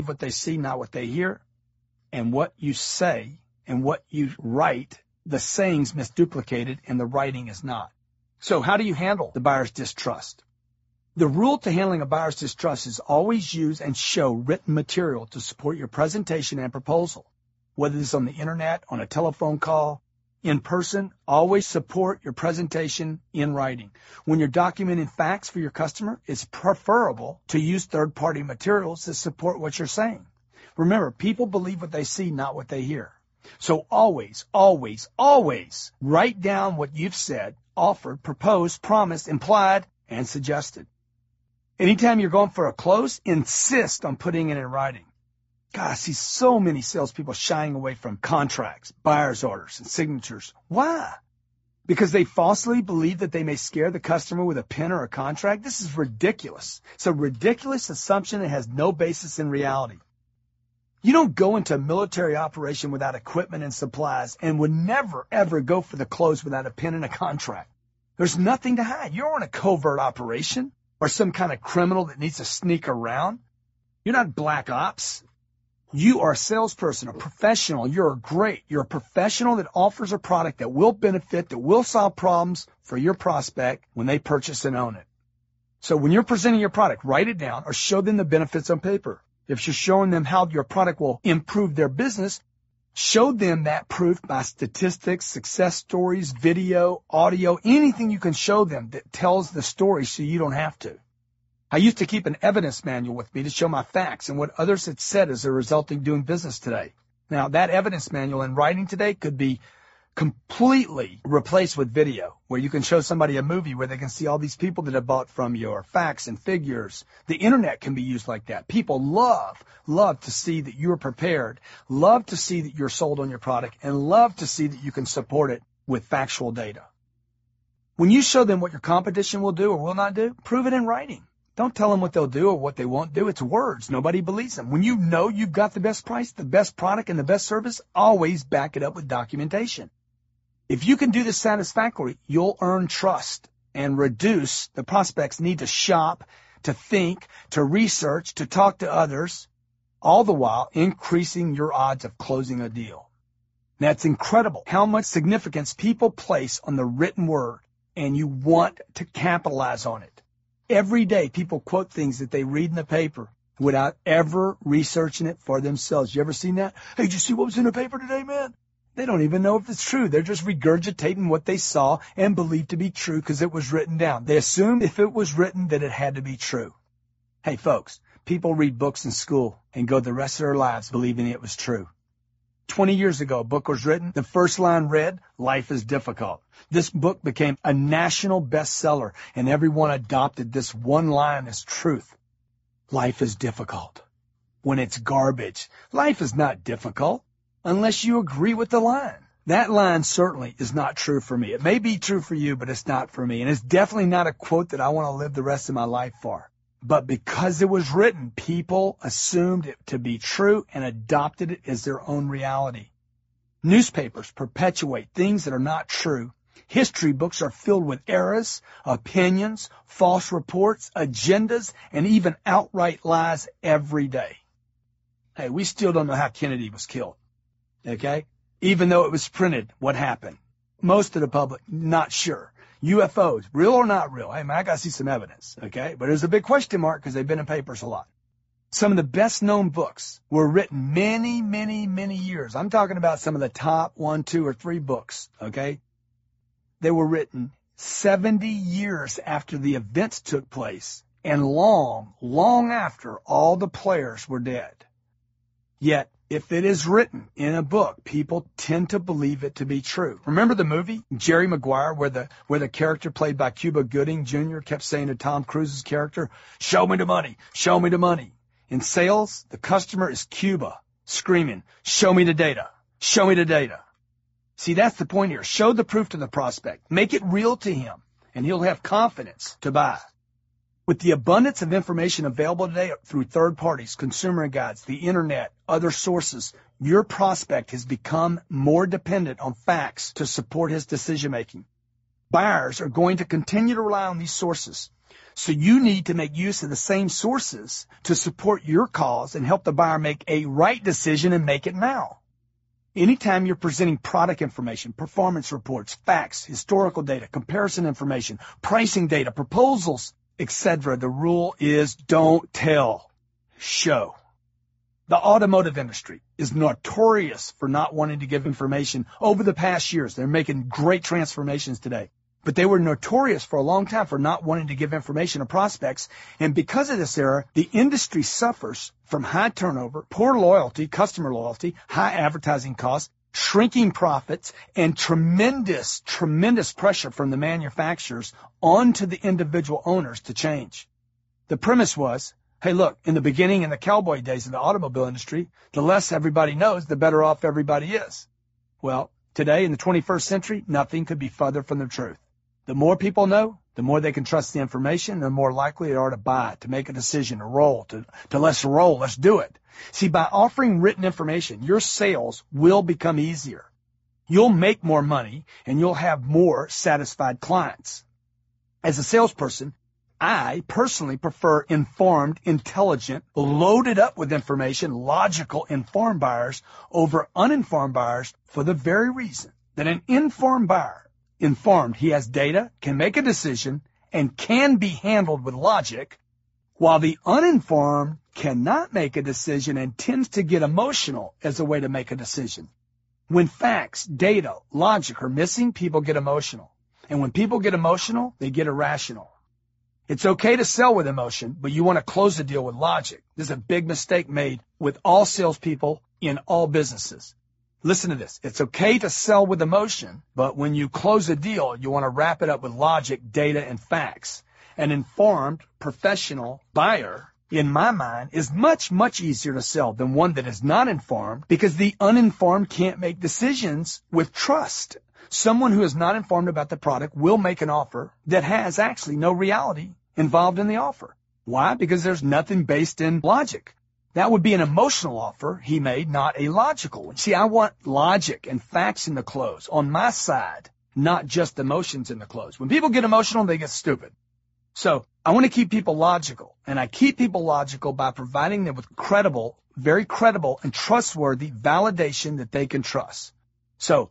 what they see, not what they hear. And what you say and what you write, the saying's misduplicated and the writing is not. So how do you handle the buyer's distrust? The rule to handling a buyer's distrust is always use and show written material to support your presentation and proposal. Whether it's on the internet, on a telephone call, in person, always support your presentation in writing. When you're documenting facts for your customer, it's preferable to use third-party materials to support what you're saying. Remember, people believe what they see, not what they hear. So always, always, always write down what you've said, offered, proposed, promised, implied, and suggested. Anytime you're going for a close, insist on putting it in writing. God, I see so many salespeople shying away from contracts, buyer's orders, and signatures. Why? Because they falsely believe that they may scare the customer with a pen or a contract? This is ridiculous. It's a ridiculous assumption that has no basis in reality. You don't go into a military operation without equipment and supplies and would never, ever go for the close without a pen and a contract. There's nothing to hide. You're on a covert operation or some kind of criminal that needs to sneak around. You're not black ops. You are a salesperson, a professional. You're great. You're a professional that offers a product that will benefit, that will solve problems for your prospect when they purchase and own it. So when you're presenting your product, write it down or show them the benefits on paper. If you're showing them how your product will improve their business, show them that proof by statistics, success stories, video, audio, anything you can show them that tells the story so you don't have to. I used to keep an evidence manual with me to show my facts and what others had said as a result of doing business today. Now, that evidence manual in writing today could be completely replaced with video, where you can show somebody a movie where they can see all these people that have bought from you, or facts and figures. The internet can be used like that. People love to see that you're prepared, love to see that you're sold on your product, and love to see that you can support it with factual data. When you show them what your competition will do or will not do, prove it in writing. Don't tell them what they'll do or what they won't do. It's words. Nobody believes them. When you know you've got the best price, the best product, and the best service, always back it up with documentation. If you can do this satisfactorily, you'll earn trust and reduce the prospect's need to shop, to think, to research, to talk to others, all the while increasing your odds of closing a deal. Now, it's incredible how much significance people place on the written word, and you want to capitalize on it. Every day, people quote things that they read in the paper without ever researching it for themselves. You ever seen that? Hey, did you see what was in the paper today, man? They don't even know if it's true. They're just regurgitating what they saw and believed to be true because it was written down. They assumed if it was written that it had to be true. Hey, folks, people read books in school and go the rest of their lives believing it was true. 20 years ago, a book was written. The first line read, "Life is difficult." This book became a national bestseller, and everyone adopted this one line as truth. Life is difficult. When it's garbage, life is not difficult unless you agree with the line. That line certainly is not true for me. It may be true for you, but it's not for me. And it's definitely not a quote that I want to live the rest of my life for. But because it was written, people assumed it to be true and adopted it as their own reality. Newspapers perpetuate things that are not true. History books are filled with errors, opinions, false reports, agendas, and even outright lies every day. Hey, we still don't know how Kennedy was killed. Okay? Even though it was printed, what happened? Most of the public, not sure. UFOs, real or not real? Hey, man, I got to see some evidence. Okay? But there's a big question mark because they've been in papers a lot. Some of the best known books were written many, many, many years. I'm talking about some of the top 1, 2, or 3 books. Okay? They were written 70 years after the events took place and long, long after all the players were dead. Yet, if it is written in a book, people tend to believe it to be true. Remember the movie, Jerry Maguire, where the character played by Cuba Gooding Jr. kept saying to Tom Cruise's character, "Show me the money, show me the money." In sales, the customer is Cuba, screaming, "Show me the data, show me the data." See, that's the point here. Show the proof to the prospect. Make it real to him, and he'll have confidence to buy. With the abundance of information available today through third parties, consumer guides, the internet, other sources, your prospect has become more dependent on facts to support his decision-making. Buyers are going to continue to rely on these sources. So you need to make use of the same sources to support your cause and help the buyer make a right decision and make it now. Anytime you're presenting product information, performance reports, facts, historical data, comparison information, pricing data, proposals, etc., the rule is don't tell, show. The automotive industry is notorious for not wanting to give information over the past years. They're making great transformations today. But they were notorious for a long time for not wanting to give information to prospects. And because of this error, the industry suffers from high turnover, poor loyalty, customer loyalty, high advertising costs, shrinking profits, and tremendous pressure from the manufacturers onto the individual owners to change. The premise was, hey, look, in the beginning, in the cowboy days of the automobile industry, the less everybody knows, the better off everybody is. Well, today in the 21st century, nothing could be further from the truth. The more people know, the more they can trust the information, the more likely they are to buy, to make a decision, to roll, to let's do it. See, by offering written information, your sales will become easier. You'll make more money and you'll have more satisfied clients. As a salesperson, I personally prefer informed, intelligent, loaded up with information, logical, informed buyers over uninformed buyers for the very reason that an informed buyer, informed, he has data, can make a decision, and can be handled with logic, while the uninformed cannot make a decision and tends to get emotional as a way to make a decision. When facts, data, logic are missing, people get emotional. And when people get emotional, they get irrational. It's okay to sell with emotion, but you want to close the deal with logic. This is a big mistake made with all salespeople in all businesses. Listen to this. It's okay to sell with emotion, but when you close a deal, you want to wrap it up with logic, data, and facts. An informed, professional buyer, in my mind, is much, much easier to sell than one that is not informed, because the uninformed can't make decisions with trust. Someone who is not informed about the product will make an offer that has actually no reality involved in the offer. Why? Because there's nothing based in logic. That would be an emotional offer he made, not a logical one. See, I want logic and facts in the close on my side, not just emotions in the close. When people get emotional, they get stupid. So I want to keep people logical, and I keep people logical by providing them with credible, very credible and trustworthy validation that they can trust. So